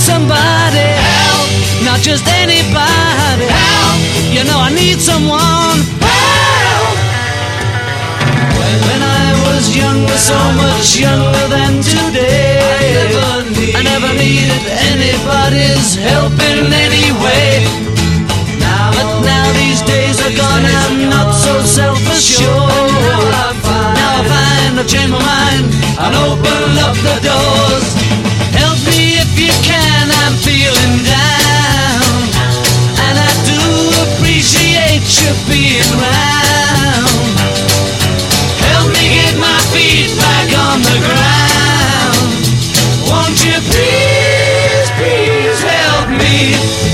somebody. Help! Not just anybody. Help! You know I need someone. Help! When I was younger, so much younger than today, I never needed anybody's help in any way. But now these days are gone, I'm not so self-assured. Now I find I've changed my mind and open up the doors. Help me if you can, I'm feeling down, and I do appreciate you being round. Help me get my feet back on the ground. Won't you please, please help me?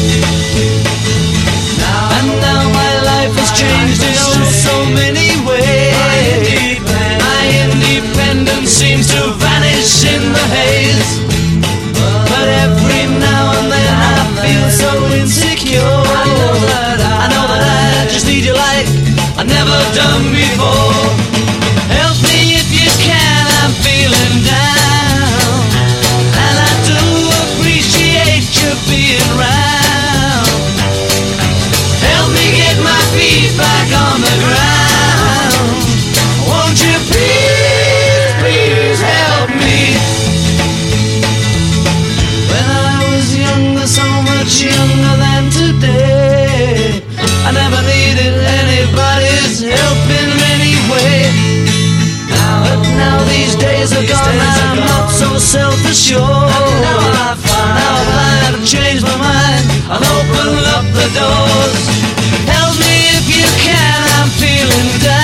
Now my life has changed in so many ways. My independence seems to vanish in the haze. But every now and then I feel so insecure. I know that I just need you like I've never done before. Help me if you can, I'm feeling down, and I do appreciate you being round. Help me get my feet back on the ground. Won't you please, please help me? When I was younger, so much younger than today, I never needed anybody's help in any way. But now these days are gone, I'm not so self-assured. Now I find I've changed my mind, I'll open up the doors. Help me if you can, I'm feeling down.